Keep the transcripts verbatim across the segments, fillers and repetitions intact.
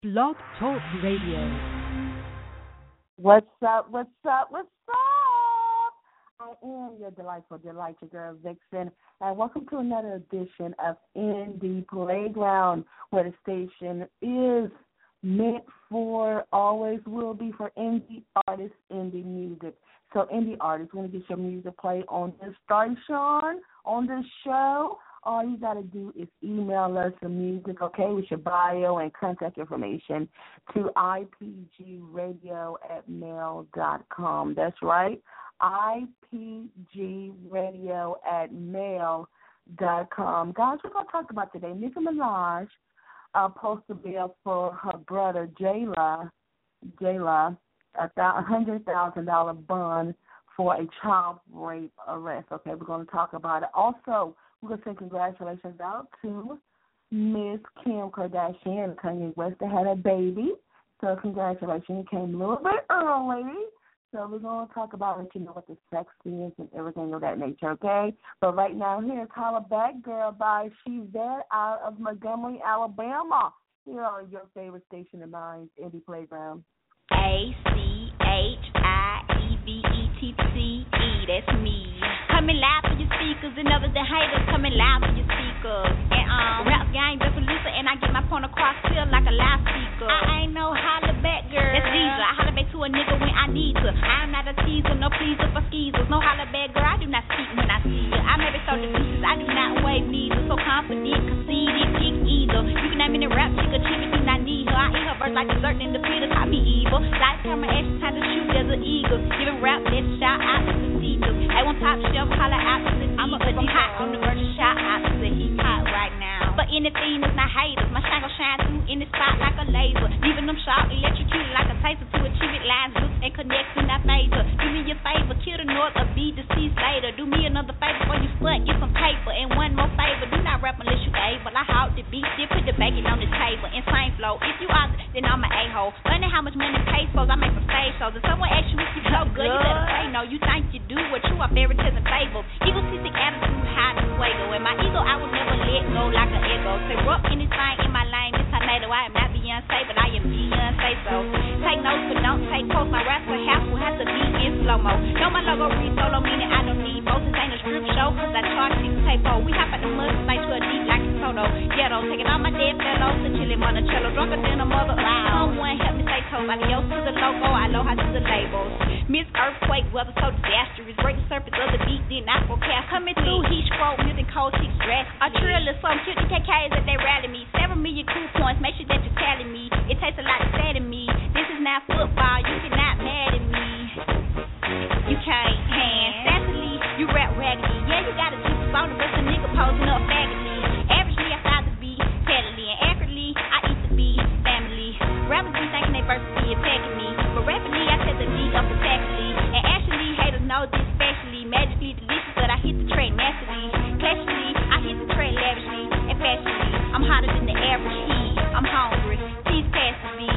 Blog Talk Radio. What's up, what's up, what's up? I am your delightful delight, your girl Vixen, and welcome to another edition of Indie Playground, where the station is meant for, always will be, for indie artists, indie music. So indie artists, want to get your music played on this station, on this show. All you got to do is email us some music, okay, with your bio and contact information to I P G radio at mail dot com. That's right, I P G radio at mail dot com. Guys, we're going to talk about today. Nicki Minaj uh, posted a bill for her brother, Jayla, Jayla, a one hundred thousand dollars bond for a child rape arrest. Okay, we're going to talk about it. Also, we're going to say congratulations out to Miss Kim Kardashian and Kanye West that had a baby. So congratulations. You came a little bit early. So we're going to talk about, you know, what the sex is and everything of that nature, okay? But right now, here's Holla Back Girl by She's Dead out of Montgomery, Alabama. Here on your favorite station of mine, Indie Playground. A C H I E V E T C E, that's me. Coming loud for your speakers and others that haters coming loud for your speakers. And um, rap gang just for Lisa and I get my point across still like a loudspeaker. I ain't no holla back girl. That's Lisa. I holla back to a nigga when I need to. I'm not a teaser, no pleaser for skeezers. No holla back girl, I do not speak when I see you. I never throw the pieces, I do not wave neither. So confident, conceited, dick either. You can name me the rap chick, achieve it, do not need her. I eat her verse like dessert in the theater, call me evil. Life camera action, time to shoot as an eagle. Giving rap, let's shout out to the teachers. I want top shelf, holla out to the I'm a I'm hot on the verge of shout out to the heat hot right now. But anything is not haters. My shine gon' shine through in the spot like a laser. Leaving them sharp, electrocuted like a taser to achieve it. Lines, looks, and connects in that phaser. Do me a favor, kill the north or be deceased later. Do me another favor before you stunt, get some paper. And one more favor, do not rap unless you able. I halt the beat, then put the bacon on the table. Insane flow, if you are, then I'm an a-hole. Learning how much money pesos I make from stage shows. If someone asks you if you so good, you better say no. You think you do what you are, fairy tales and fables. Egotistic attitude, high to fuego. And my ego, I will never let go like an ego. Say, rock anything in my lane, this tornado. I am not Beyonce, but I am Beyonce, so take notes, but don't take posts. My raps for half will have to be in slow-mo. Know my logo read solo, meaning I don't need both. This ain't a strip show, cause I charge six tape-o. We hop at the mud, like to a deep like a Toto. Ghetto, taking all my dead fellows to chillin' Monticello. Drunker than a mother. Someone help me say toast. Adios to the logo, aloha to the labels. Miss Earthquake, weather so disastrous. Break the surface of the beat, then I forecast. Coming through, heat scroll, music, cold chicks dress. A trill or some cute K Ks that they rally me. Seven million cool points, make sure that you're telling me. It takes a lot to say to me. This is not football, you cannot mad at me. You can't hand sassily, you rap raggedy. Yeah, you got a juice on the rest of nigga posing up faggedly. Averagely, I style the beat, steadily and accurately. I eat the beat, family. Rappers be thinking they versatile attacking me, but rapidly I set the beat up attackingly. And actually, haters know this specially. Magically delicious, but I hit the track massively. Classically, I hit the track lavishly and fashionably. I'm hotter than the average heat. I'm hungry. Please pass the beat.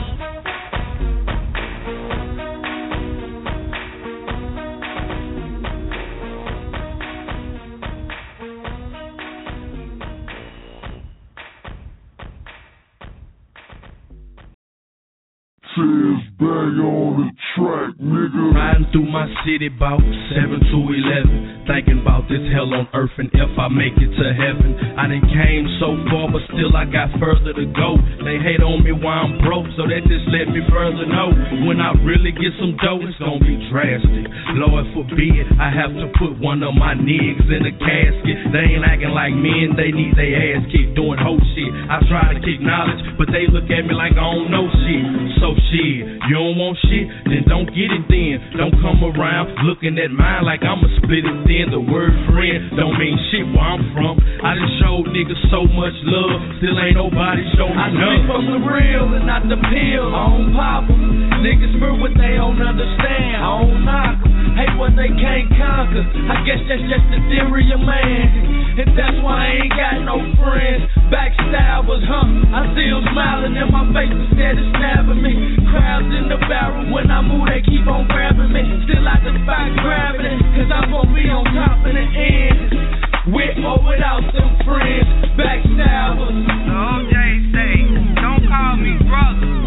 Says bang on the track, nigga. Riding through my city about seven to eleven, thinking about this hell on earth and if I make it to heaven. I done came so far, but still I got further to go. They hate on me while I'm broke, so that just let me further know. When I really get some dough, it's gonna be drastic. Lord forbid, I have to put one of my niggas in a casket. They ain't acting like men, they need their ass kicked doing whole shit. I try to kick knowledge, but they look at me like I don't know shit. So shit, you don't want shit, then don't get it then. Don't come around looking at mine like I'ma split it then. The word friend don't mean shit where I'm from. I done showed niggas so much love, still ain't nobody show me none. I speak from the real and not the pill. I don't pop em. Niggas fear what they don't understand. I don't knock em. Hate what they can't conquer. I guess that's just the theory of man. And that's why I ain't got no friends. Backstabbers, huh? I still smiling and my face instead of stabbing me. Crowds in the barrel, when I move they keep on grabbing me. Still I defy gravity, cause I'm gonna be on top in the end. With or without them friends, backstabbers. O J say, don't call me brother.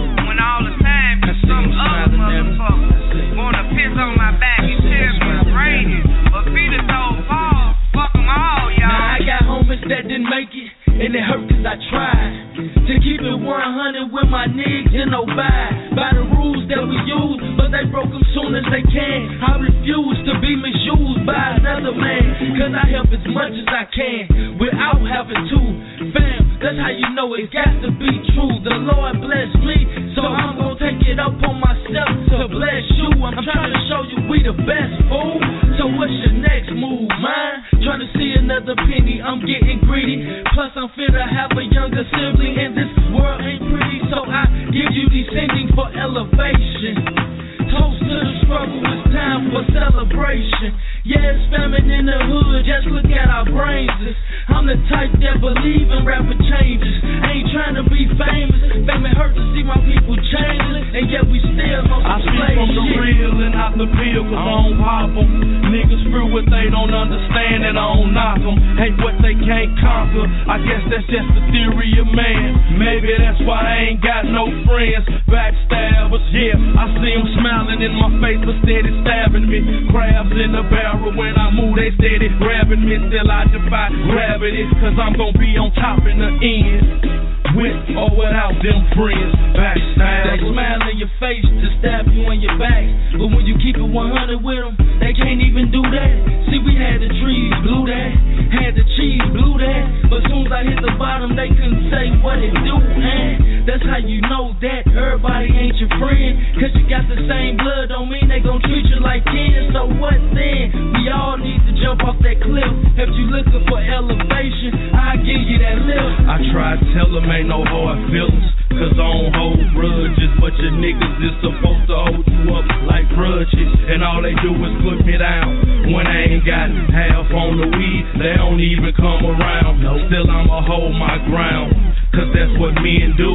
with my niggas and obey by the rules that we use, but they broke them soon as they can. I refuse to be misused by another man, cause I help as much as I can without having to. Fam, that's how you know it got to be true. The Lord bless me, so I'm gonna take it up on myself to bless you. I'm trying to show you we the best, fool. So what's your next move, man? Trying to see another penny, I'm getting greedy. Plus I'm fit to have a younger sibling, and this world ain't pretty, so I give you these sendings for elevation. Toast to the struggle, it's time for celebration. Yeah, it's famine in the hood, just look at our brains. I'm the type that believe in rapper changes. I ain't trying to be famous, fame it hurt to see my people changeless, and yet we still on some I speak from the real and not the pill, cause I don't pop them. Niggas through what they don't understand and I don't knock them. Hate what they can't conquer, I guess that's just the theory of man. Maybe that's why I ain't got no friends. Backstabbers, yeah, I see them smiling in my face but steady stabbing me. Crabs in the barrel, when I move they steady grabbing me. Still I defy gravity, cause I'm gonna be on top in the end, with or without them friends. Backstabbers, they smile in your face to stab you in your back, but when you keep it one hundred with them, they can't even do that. See, we had the trees, blew that, had the cheese, blew that, but soon as I hit the bottom, they couldn't say what it do, and that's how you know that everybody ain't your friend, cause you got the same blood, don't mean they gon' treat you like kin. So what then? We all need to jump off that cliff. If you looking for elevation, I'll give you that lift. I try to tell them ain't no hard feelings, cause I don't hold grudges, but your niggas is supposed to hold you up like grudges, and all they do is put me down. When I ain't got half on the weed, they don't even come around. Still I'ma hold my ground, cause that's what men do.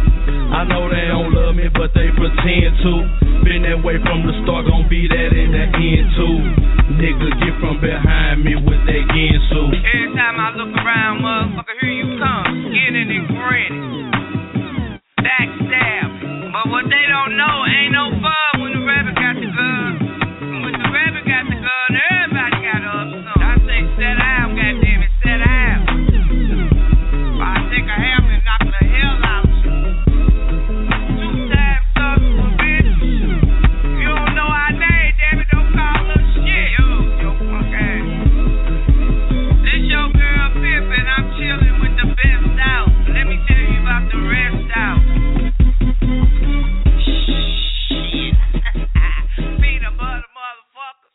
I know they don't love me, but they pretend to. Been that way from the start, gon' be that in the end too. Nigga, get from behind me with that Ginsu. Every time I look around, motherfucker, here you come, skinning and grinning, backstab. But what they don't know, ain't no fun when the rabbit got the gun. When the rabbit got the gun, everybody got to up some. I say, sit down, goddammit, sit down. I take a hammer and knock the hell out. Two times suck for bitch. You don't know our name, damn it, don't call us shit. Yo, yo, punk ass. This your girl Pip, and I'm chilling with the best out. Let me tell you about the rest out. Shit. Peanut butter motherfuckers.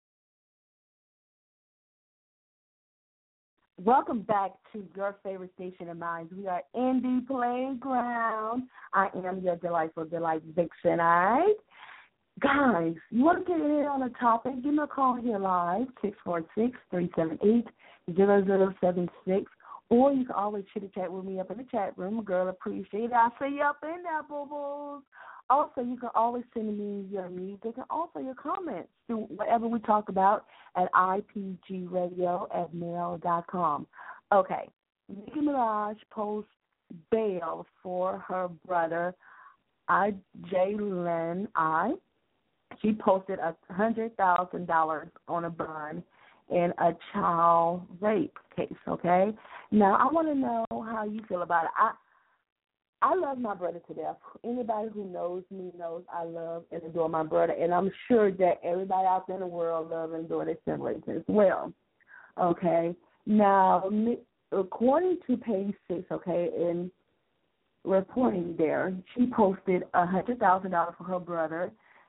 Welcome back to your favorite station of mine. We are Indie Playground. I am your delightful delight vixen. All right, guys, you want to get in on a topic? Give me a call here live, six four six, three seven eight, zero zero seven six, or you can always chit chat with me up in the chat room. Girl, appreciate it. I see you up in there, boo boos. Also, you can always send me your music and also your comments through whatever we talk about at I P G radio at mail dot com. Okay, Nicki Minaj posts bail for her brother, I Jalen I. She posted a one hundred thousand dollars on a bond in a child rape case, okay? Now, I want to know how you feel about it. I I love my brother to death. Anybody who knows me knows I love and adore my brother, and I'm sure that everybody out there in the world loves and adore their siblings as well. Okay? Now, according to page six, okay, in reporting there, she posted one hundred thousand dollars for her brother,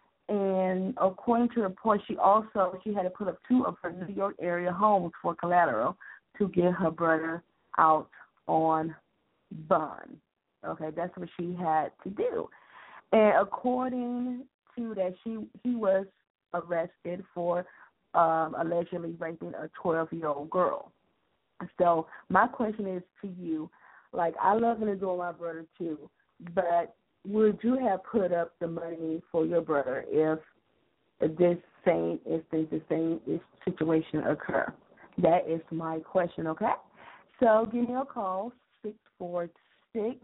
and according to the report, she also she had to put up two of her New York area homes for collateral to get her brother out on bond. Okay, that's what she had to do. And according to that, she he was arrested for um, allegedly raping a twelve-year-old girl. So my question is to you, like, I love and adore my brother too, but would you have put up the money for your brother if this same instance, the same situation occur? That is my question, okay? So give me a call, six four six,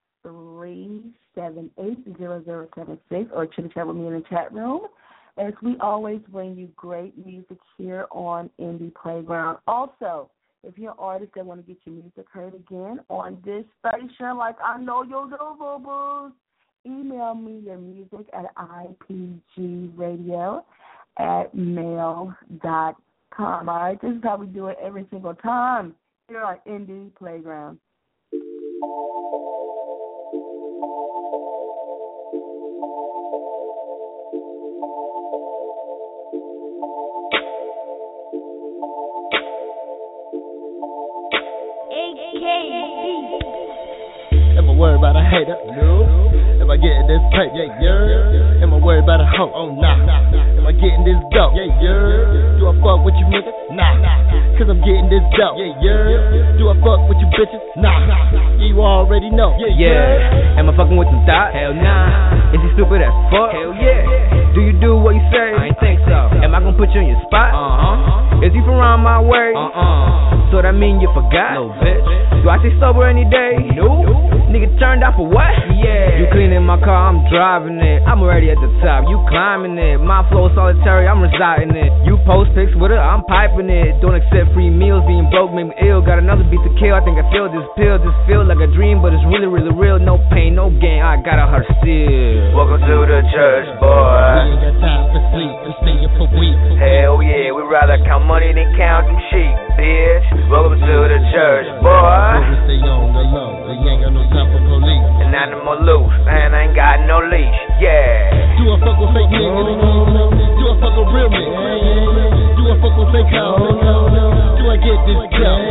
three seven eight, zero zero seven six, or chit chat with me in the chat room, as we always bring you great music here on Indie Playground. Also, If you're an artist that want to get your music heard again on this station, like I know you'll do, boo-boos, email me your music at I P G radio at mail dot com. All right, this is how we do it every single time here on Indie Playground. Am I worried about a hater? No. Am I getting this pay? Yeah, yeah. Am I worried about a hoe? Oh, nah. Am I getting this dope? Yeah, yeah. Do I fuck with you niggas? Nah. Cause I'm getting this dope. Yeah, yeah. Do I fuck with you bitches? Nah. You already know. Yeah, yeah. Am I fucking with some thoughts? Hell nah. Is he stupid as fuck? Hell yeah. Do you do what you say? I ain't think so. Am I gonna put you in your spot? Uh-huh. Is he from around my way? Uh-uh. So that mean you forgot? No, bitch. Do I stay sober any day? No. Nigga turned out for what? Yeah. You cleaning my car, I'm driving it. I'm already at the top, you climbing it. My flow solitary, I'm residing it. You post pics with it, I'm piping it. Don't accept free meals, being broke make me ill. Got another beat to kill, I think I feel this pill. This feel like a dream, but it's really, really real. No pain, no gain, I gotta hurt still. Welcome to the church, boy. We ain't got time for sleep, we stay up for weeks. Hell yeah, we'd rather count money than count them sheep, bitch. Welcome to the church, boy. We stay on the low, we ain't got no time for police. An animal loose, and I ain't got no leash, yeah. Do I fuck with fake niggas? Do I fuck with real niggas? Do I fuck with fake hoes? Do I get this dough?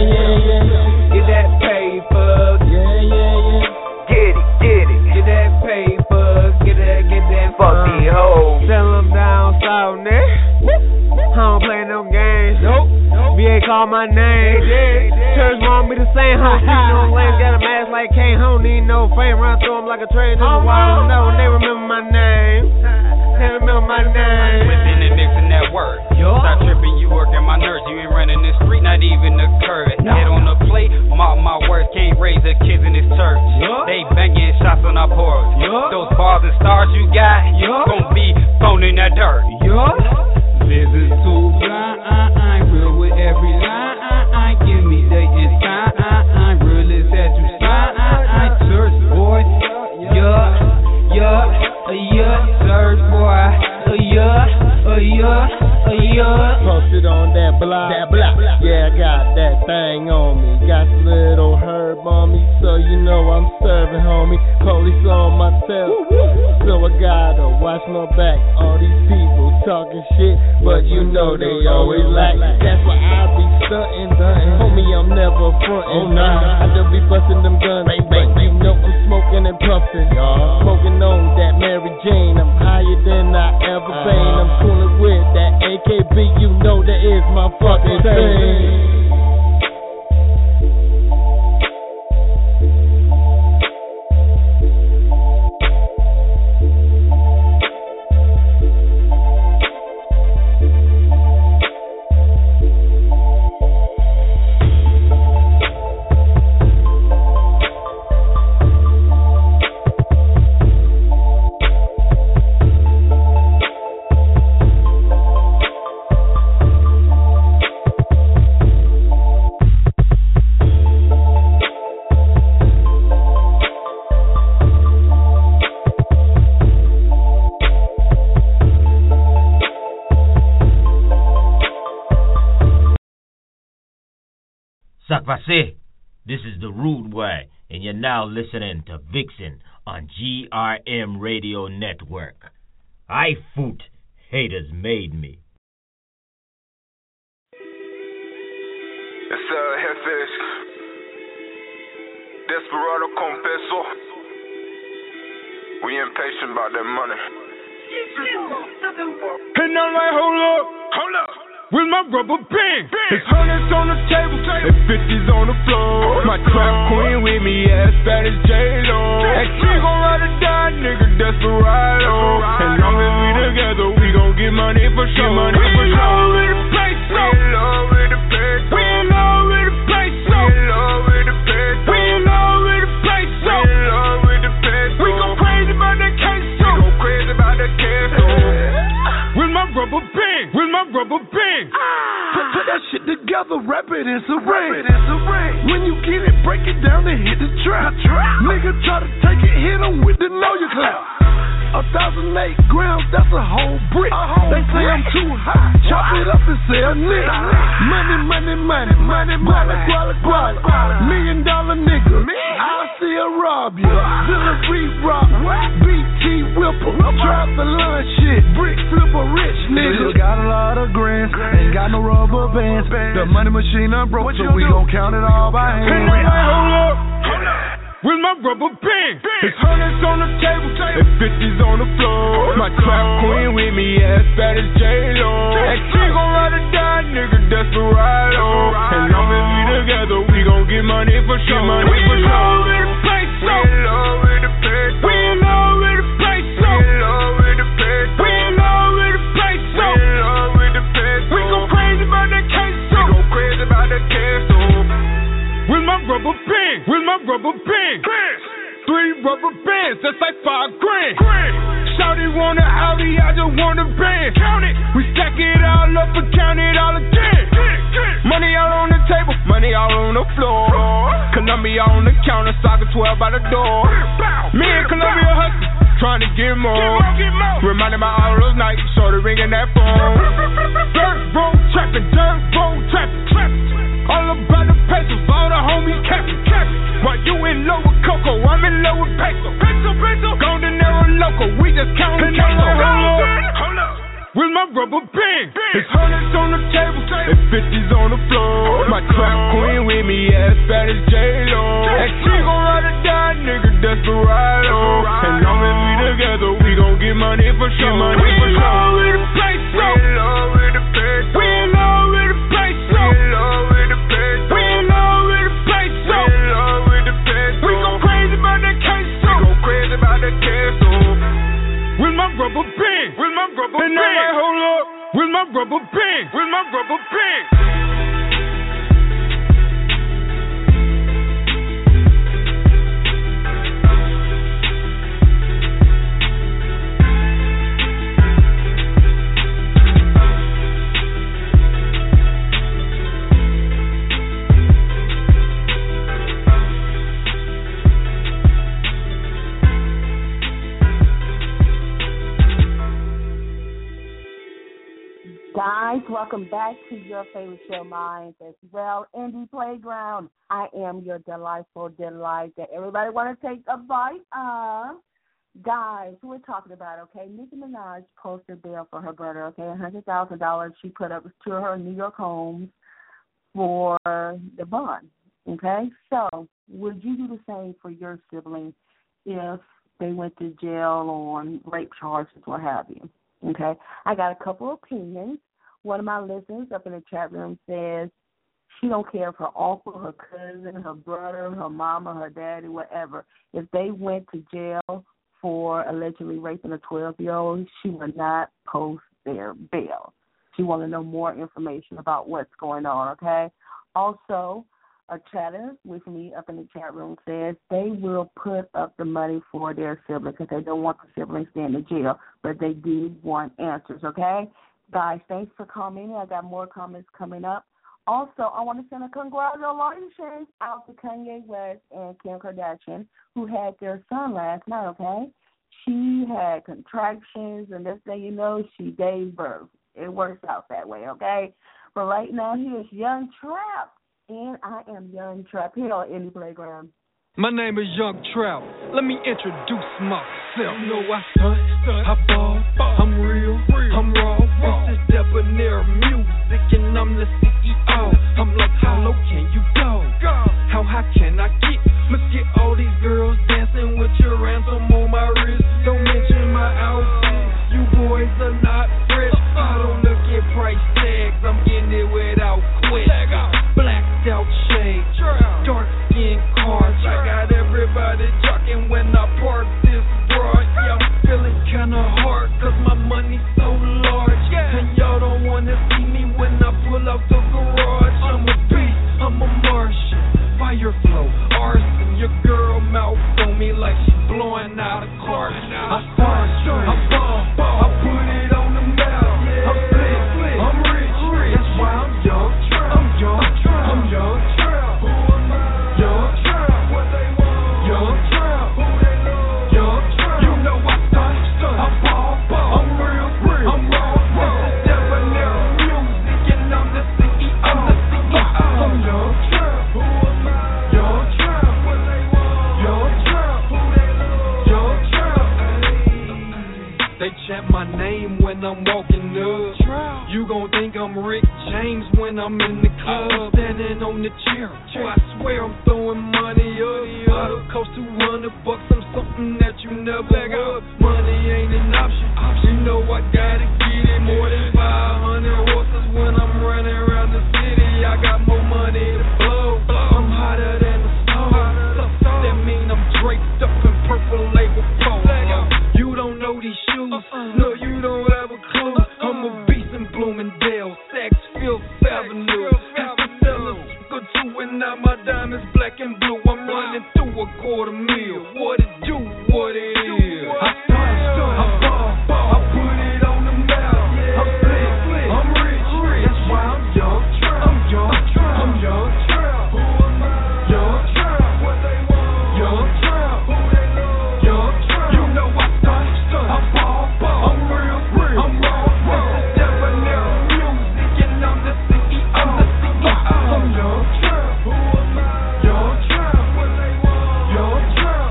Get that paper, yeah, yeah, yeah. Get it, get it. Get that paper, get that, get that. Fuck these hoes. Sell them down south, nigga. I don't play no games. Nope. B A call my name. Church want me the same. Huh? You know, lame got a mask like Kane. I don't need no fame. Run through them like a train. This is why I don't know. They remember my name. They remember my name. Within and mixing that word. Stop tripping, you working my nerves. You ain't running the street, not even the curve. Head on the plate, mark my words. Can't raise the kids in this church. They banging shots on our porch. Those bars and stars you got, gon' be thrown in that dirt. Living too blind, I ain't real with every line. I ain't give me the inside. I ain't real as that you sign. I ain't church boy. Yeah, yeah, yeah, church boy. Yeah, yeah, yeah. Posted on that block, that block. Yeah, I got that thing on me. Got some little herb on me, so you know I'm serving, homie. Police on my tail, so I gotta watch my back. All these people talking shit, but you know they always lack. That's why I be stunting, homie. I'm never frontin'. Oh nah, I just be busting them guns, bang bang. You know I'm smoking and puffing, smoking on that Mary Jane. I'm higher than I ever been. I'm coolin' with that A K B. You know that is my fucking thing. Sakvase, this is the Rude Boy, and you're now listening to Vixen on G R M Radio Network. I foot haters made me. It's uh, Jefes Desperado Confeso. We impatient about that money. And I'm like, hold up, hold up. With my rubber band, it's hundreds on the table and fifties on the floor. My trap queen with me, as fat as J-Lo. And she gon' ride or die, nigga, desperado. As long as we together, we gon' get money for sure. We in love with the place, so. We in love with the place, so. We in love with the place, so. We in love with the place, so. We in love with the place, so. We in love with the place, so. We go crazy about that case, so. We go crazy about that case, so. With my rubber band, with my rubber band. Put, put that shit together. together, rap it, it's a ring. When you get it, break it down and hit the trap. Nigga try to take it, hit him with the know you clap. A thousand eight grams, that's a whole brick. A whole they say brick. I'm too high, chop it up and sell nigga. Money, money, money, money, money, guala, guala. Million dollar nigga, I'll still rob you. Delivery rock, B T whipper, drive the lunch shit, brick flipper, rich nigga. Still got a lot of grants, ain't got no rubber bands. The money machine unbroke, so we gon' count it all by hand. Hold up, hold up. With my rubber band, it's hundreds on the table and fifties on the floor. My trap queen with me, as bad as J-Lo. And she gon' ride or die, nigga, desperado. And long as we together, we gon' get money for sure. We in love with the peso. We in love with the peso. We in love with the peso. We in love with the peso. We in love with the peso. We in love with the peso. We go crazy about that queso. We go crazy about that queso. With my rubber band, with my rubber band. Three rubber bands, that's like five grand. Shawty want an Audi, I just want a band. Count it, we stack it all up and count it all again. Money all on the table, money all on the floor. Columbia on the counter, soccer twelve by the door. Me and Columbia hustling, trying to get more. Reminding me all those nights, shorty ringing that phone. Dirt road trapping, dirt road trapping. All about the pesos, all the homies capping, capping. While you in low with Coco, I'm in low with peso. Peso, peso, golden arrow local, we just counting peso. Hold up, with my rubber band, it's hundreds on the table and fifties on the floor. My trap queen with me, as bad as J-Lo. And she gon' ride or die, nigga, desperado. And long as we together, we gon' get money for sure. We in love with the peso. We in love with the peso. We in love with the peso. We in love with the peso. We in love with the peso. We in love with the peso. We go crazy about that queso. We go crazy about that queso. With my rubber band, with my rubber band. And now I hold up, with my rubber band, with my rubber band. Guys, welcome back to your favorite show, mine as well, Indie Playground. I am your delightful delight that everybody want to take a bite of. Guys, we're talking about, okay, Nicki Minaj posted bail for her brother, okay, one hundred thousand dollars she put up to her New York home for the bond, okay? So would you do the same for your sibling if they went to jail on rape charges, what have you? Okay, I got a couple opinions. One of my listeners up in the chat room says she don't care if her uncle, her cousin, her brother, her mama, her daddy, whatever. If they went to jail for allegedly raping a twelve-year-old, she would not post their bail. She want to know more information about what's going on, okay? Also, a chatter with me up in the chat room says they will put up the money for their siblings because they don't want the siblings staying in jail, but they do want answers, okay? Guys, thanks for commenting. I got more comments coming up. Also, I want to send a congratulations out to Kanye West and Kim Kardashian, who had their son last night, okay? She had contractions, and this thing you know, she gave birth. It works out that way, okay? But right now, here's Young Trap. And I am Young Trap here on Indie Playground. My name is Young Trap. Let me introduce myself. You know I stunt, I ball, I'm real, I'm raw. This is debonair music, and I'm the C E O. I'm like, how low can you go? How high can I get? Look at all these girls dancing with your ransom on my wrist. Don't mention my outfit. You boys are not fresh. I don't look at price tags. I'm getting it without question. Blacked out shades, dark skin cars. I got everybody jogging when I park this broad. Yeah, I'm feeling kinda hard cause my money's so large. And y'all don't wanna see me when I pull out the garage. I'm a beast, I'm a Martian, fire flow, R at my name when I'm walking up. You gon' think I'm Rick James when I'm in the club. Standing on the chair, oh, I swear I'm throwing money up. Bottle cost two hundred bucks, I'm something that you never would. Money ain't an option, you know I gotta get it. More than five hundred horses when I'm running around the city. I got more money to blow, I'm hotter than the stove. That mean I'm draped up in purple label polo. You don't know these shoes, no you don't have a clue. I'm a beast in Bloomingdale, Saks Fifth Avenue. Have to sell a sugar too, and now my diamonds black and blue. I'm running through a quarter mil. What it do, what it is. I started, I ball, ball, I put it on the map. I'm slick, slick, I'm rich, rich. That's why I'm young, I'm young, I'm young, young, what they want, young, young, you know I stunt, stunt, I ball, ball, I'm real, real, I'm raw, raw. This is debonair music, and I'm the C E O, I'm the C E O. I'm young, who am I? Young, what they want, young,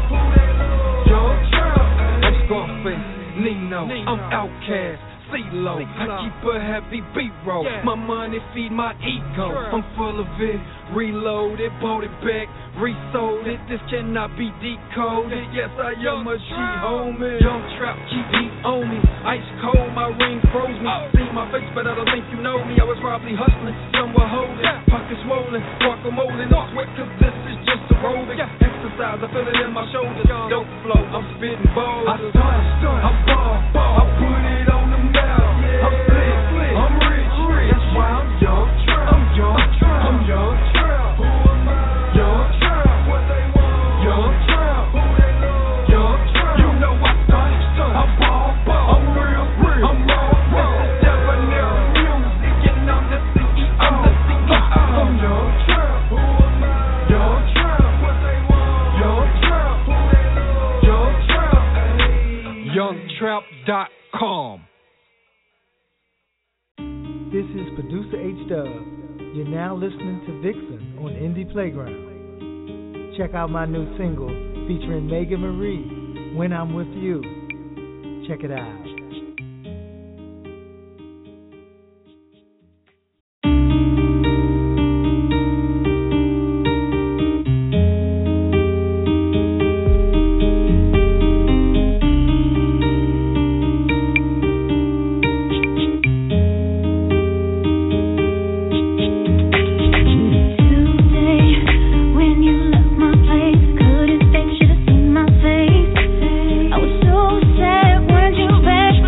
young, I'm Scarface, Nino, I'm Outkast. C-Lo, I keep a heavy beat roll. My money feed my ego. I'm full of it, reloaded, bought it back, resold it. This cannot be decoded. Yes, I am a G homie. Young Trap, keep heat on me. Ice cold, my ring froze me. See my face, but I don't think you know me. I was probably hustling, some were holding. Pockets swollen, guacamole, no sweat, cause this is just aerobic. Exercise, I feel it in my shoulders. Dope flow, I'm spitting balls. I start, start, I ball, ball, I put it on the map. I'm slick, slick, I'm rich, rich. That's why I'm young, I'm young, I'm young, young, what they want, young, young, you know I stunt, I ball, ball, I'm real, real, I'm raw, raw. This is debonair music, and I'm the C E O, I'm the C E O. I'm young, young, what they want, young, young trap dot com. This is producer H-Dub. You're now listening to Vixen on Indie Playground. Check out my new single featuring Megan Marie, When I'm With You. Check it out. Back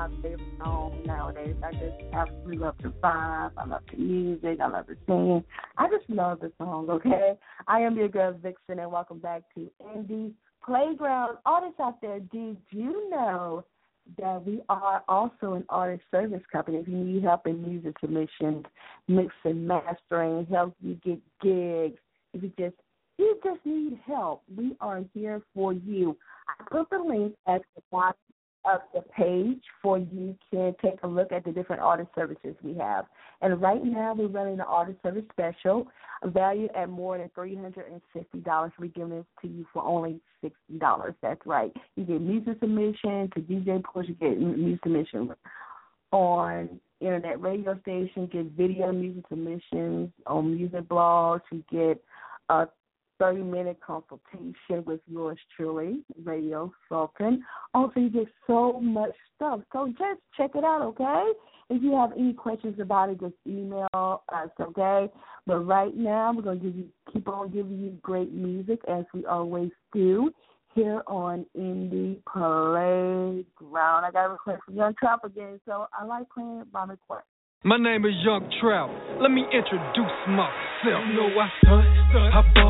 my favorite song nowadays. I just absolutely love the vibe. I love the music. I love the singing. I just love the song, okay? I am your girl, Vixen, and welcome back to Indie Playground. Artists out there, did you know that we are also an artist service company? If you need help in music submissions, mixing, mastering, help you get gigs, if you just you just need help, we are here for you. I put the link at the bottom of the page for you to take a look at the different artist services we have. And right now we're running an artist service special valued at more than three hundred fifty dollars. We're giving this to you for only sixty dollars. That's right. You get music submission to D J pools, you get music submission on internet radio stations, you get video music submissions on music blogs, you get a thirty-minute consultation with yours truly, Radio Sultan. Also, you get so much stuff. So just check it out, okay? If you have any questions about it, just email us, okay? But right now, we're going to give you, keep on giving you great music, as we always do, here on Indie Playground. I got a request from Young Trap again, so I like playing it by request. My name is Young Trout. Let me introduce myself. You know I stunt, stunt, I ball.